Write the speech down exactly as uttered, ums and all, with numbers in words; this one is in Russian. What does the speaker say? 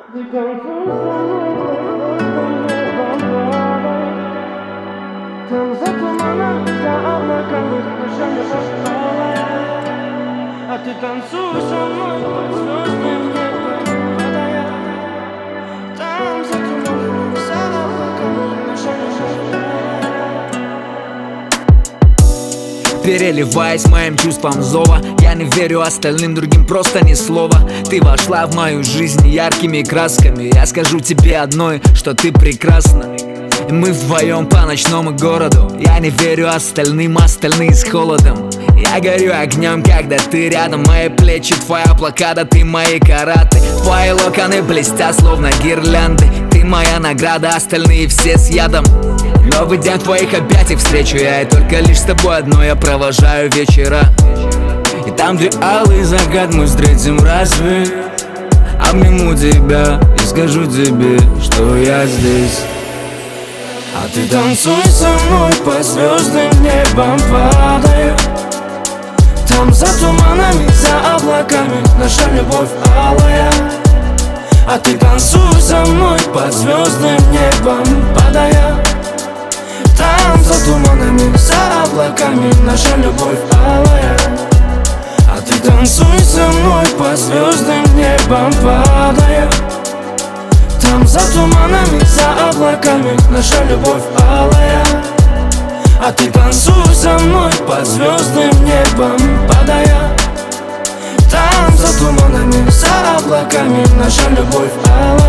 Ты танцуй со мной, там за туманом, за облаками, наша любовь алая. А ты танцуй со мной под звездным небом падая. Там за туманом, за облаками, наша любовь алая. Переливаясь моим чувством зова, я не верю остальным другим, просто ни слова. Ты вошла в мою жизнь яркими красками. Я скажу тебе одной, что ты прекрасна. Мы вдвоем по ночному городу. Я не верю остальным, остальные с холодом. Я горю огнем, когда ты рядом. Мои плечи, твоя блокада, ты мои караты. Твои локоны блестят, словно гирлянды. Ты моя награда, остальные все с ядом. Новый день в твоих объятиях встречу я, и только лишь с тобой одной я провожаю вечера. И там, где алый закат мы встретим рассвет, обниму тебя и скажу тебе, что я здесь. А ты танцуй со мной по звездным небом падая. Там за туманами, за облаками наша любовь алая. А ты танцуй со мной по звездным небом падая. Там за туманами, за облаками наша любовь алая. А ты танцуй со мной по звездным небом падая. Там за туманами, за облаками наша любовь алая. А ты танцуй со мной под звездным небом падая. Там за туманами, за облаками наша любовь алая.